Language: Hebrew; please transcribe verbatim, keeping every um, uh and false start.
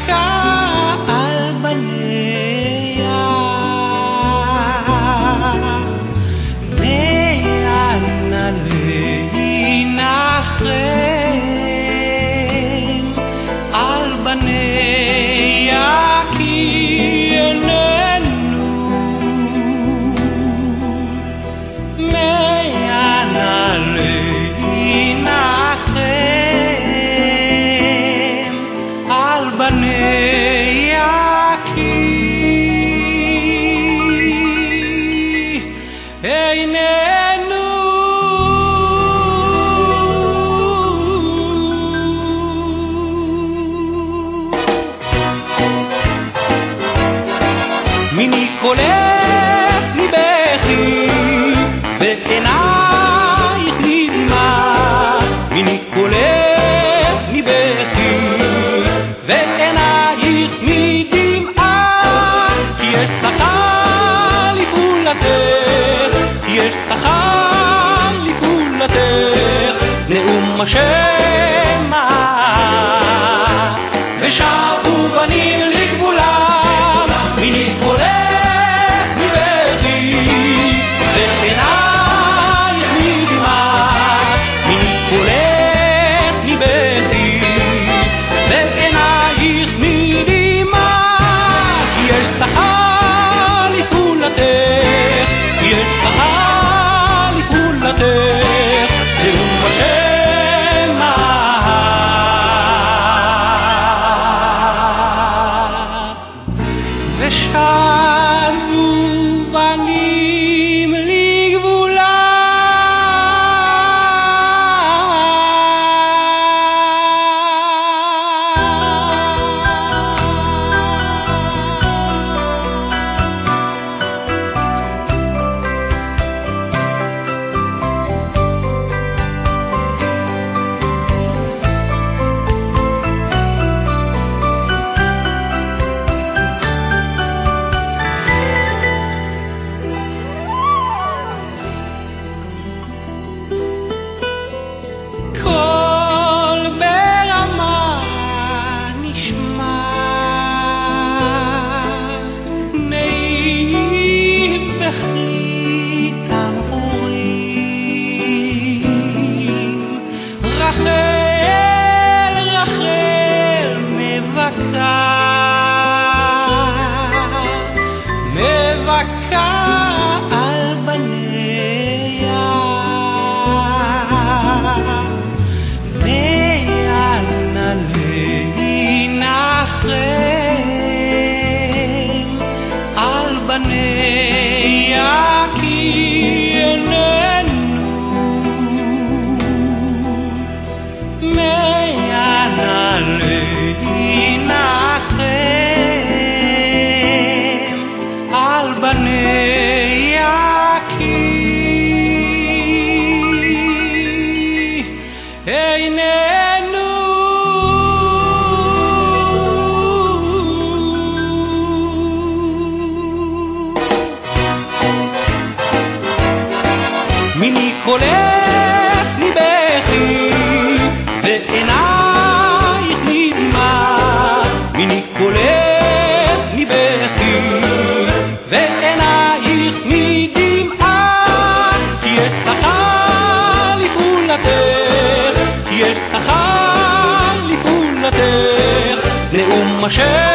על בניה וענלי נחם על בניה כי איננו מענלי נחם על בניה כי איננו מיני קולך מבכי ועינייך מדמעה מיני קולך מבכי ועינייך מדמעה כי יש שכר לפעולתך כי יש שכר לפעולתך נאום השמה ושבו בנים לגבולם מיני קולך מבכי ועינייך מדמעה מיני קולך מבכי ועינייך מדמעה כי יש שכר לפעולתך כי יש שכר לפעולתך נאום השמה ושבו בנים לגבולם מבכה על בניה וענלי נחם על בניה כי איננו מענלי נחם על בניה כי איננו מיני קולך מבכי ועינייך מדמעה מיני קולך מבכי ועינייך מדמעה כי יש שכר לפעולתך כי יש שכר לפעולתך נאום השם